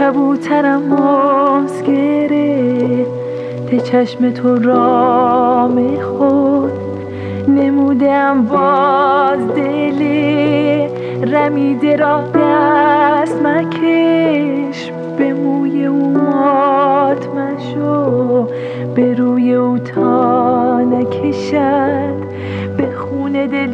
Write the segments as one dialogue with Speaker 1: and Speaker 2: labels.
Speaker 1: کبوترم ماست گرفته چشم تو رام خود نمودم باز دل رمیده را دست مکش به موی او مات مشو به روی او تا نکشد به خون دل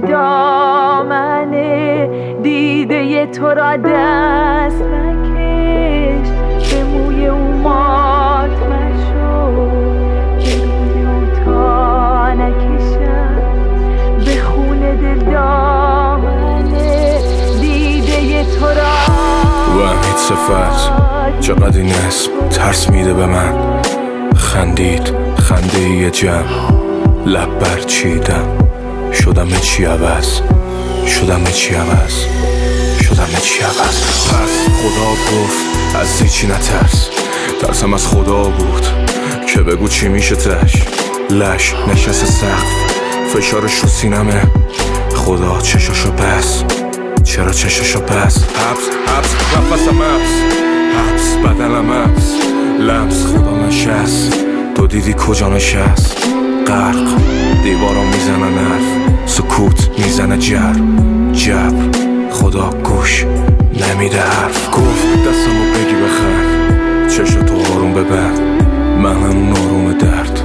Speaker 1: دامنه دیده تو را دست مکش به موی او مات مشو به روی او تا نکشد به خون دل دامنه دیده تو را.
Speaker 2: و امید صفت چقدر این اسم ترس میده به من. خندید خنده یه جمع لب برچیدم شدم چی عوض شدم چی عوض شدم چی عوض. پس خدا گفت از هیچی نترس ترسم از خدا بود که بگو چی میشه تش لش نشست سقف فشارش رو سینمه خدا چشاشو بس چرا چشاشو بس حبس نفسم حبس بدنم حبس لمس خدا نشست تو دیدی کجا نشست غرق دیوارا میزنن حرف سکوت میزنه جب خدا گوش نمیده حرف گفت دستمو بگی بخند چشو تو آروم ببند من همون آروم درد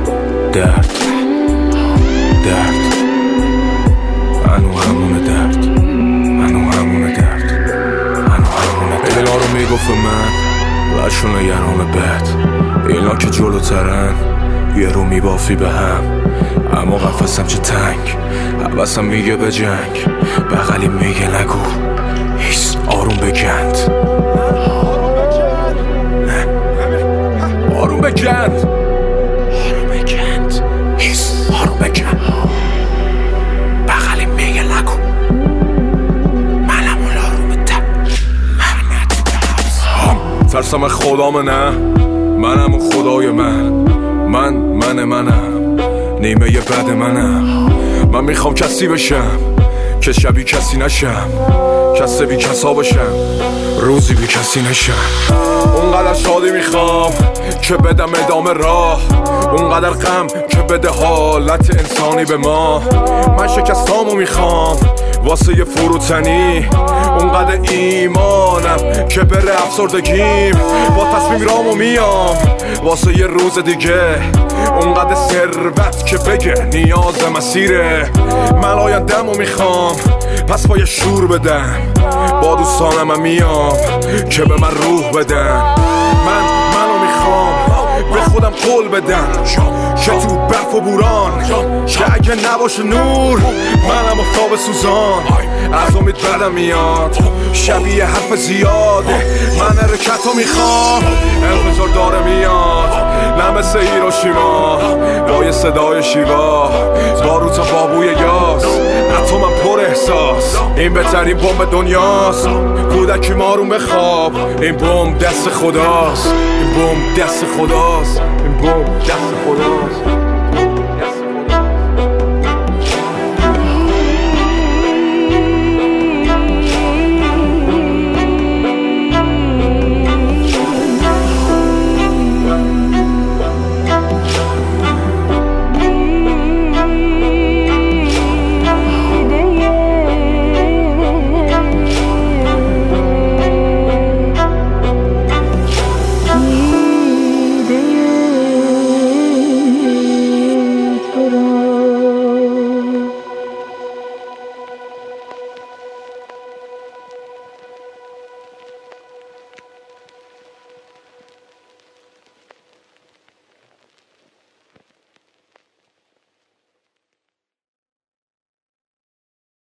Speaker 2: انو همونه درد اینا رو میگفت من لشون یرام بد اینا که جلوترن یه رو میبافی به هم اما قفصم چه تنگ حوثم میگه به جنگ بغلی میگه نگو هیس آروم بگند آروم بگند هیس آروم بگند بغلی میگه نگو منم اون آروم ده ترسم خدام نه منم اون خدای منم نیمه یه بد من میخوام کسی بشم که شبیه کسی نشم کسی بی کسا باشم روزی بی کسی نشم اونقدر شادی میخوام که بدم ادامه راه اونقدر غم که بده حالت انسانی به ما من شکستامو میخوام واسه یه فروتنی اونقدر ایمانم که بره افسردگیم با تصمیم رامو میام واسه یه روز دیگه اونقدر ثروت که بگه نیاز مسیره من آینده‌مو میخوام پس با یه شور بدم با دوستانم میام که به من روح بدن منو میخوام به خودم قول بدم که تو برف و بوران که اگه نباشه نور منم افتاب سوزان از امید بدم میاد شبیه حرف زیاده من حرکتو میخوام انفجار داره میاد نه مثل هیروشیما با یه صدای شیوا بارو تا بابوی یاس اتمم پر احساس این بهترین بمب دنیاست کودکی مارون بخواب این بمب دست خداست این بمب دست خداست این بمب دست خداست